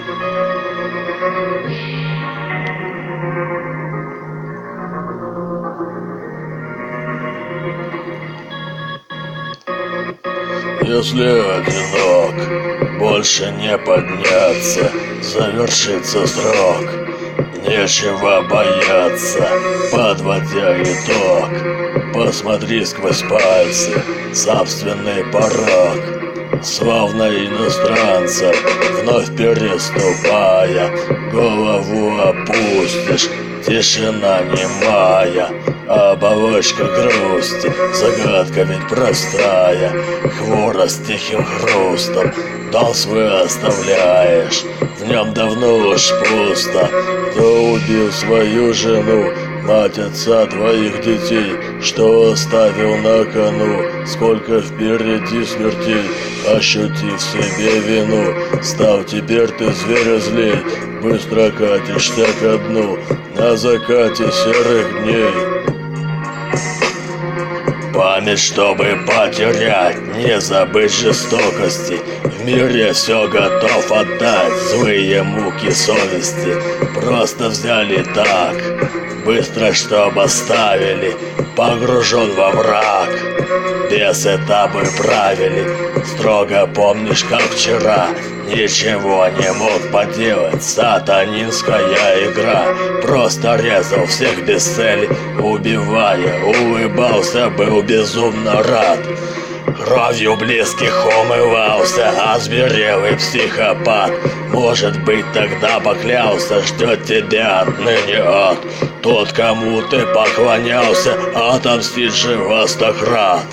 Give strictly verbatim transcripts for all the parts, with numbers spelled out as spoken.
Если одинок, больше не подняться, завершится срок, нечего бояться, подводя итог. Посмотри сквозь пальцы, собственный порог, словно иностранца, вновь переступая, голову опустишь, тишина немая, оболочка грусти, загадка ведь простая. Хворост тихим хрустом, дом свой оставляешь, в нем давно уж пусто. Кто убил свою жену, мать отца двоих детей, что оставил на кону? Сколько впереди смертей, ощути в себе вину. Стал теперь ты зверя злей, быстро катишься ко дну на закате серых дней. Память, чтобы потерять, не забыть жестокости. В мире все готов отдать, злые муки совести просто взяли так, быстро чтоб оставили, погружен во враг. Без этапы правили, строго помнишь, как вчера. Ничего не мог поделать, сатанинская игра. Просто резал всех без цели, убивая, улыбался, был безумно рад. Кровью близких умывался, озверелый психопат. Может быть, тогда поклялся, ждет тебя отныне ад. Тот, кому ты поклонялся, отомстит же во сто крат.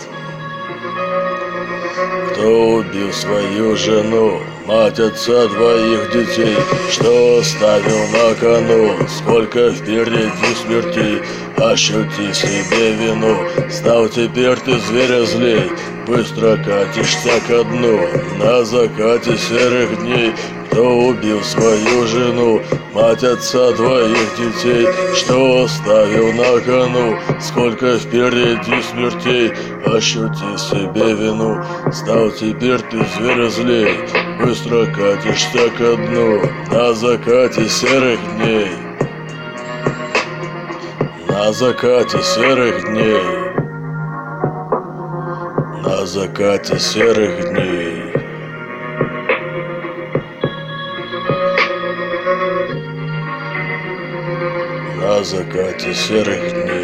Кто убил свою жену, мать отца двоих детей, что оставил на кону? Сколько впереди смертей, ощути в себе вину. Стал теперь ты зверя злей, быстро катишься ко дну на закате серых дней. Кто убил свою жену, мать отца двоих детей, что оставил на кону? Сколько впереди смертей, ощути в себе вину. Стал теперь ты зверя злей, быстро катишься ко дну на закате серых дней. На закате серых дней. На закате серых дней. На закате серых дней.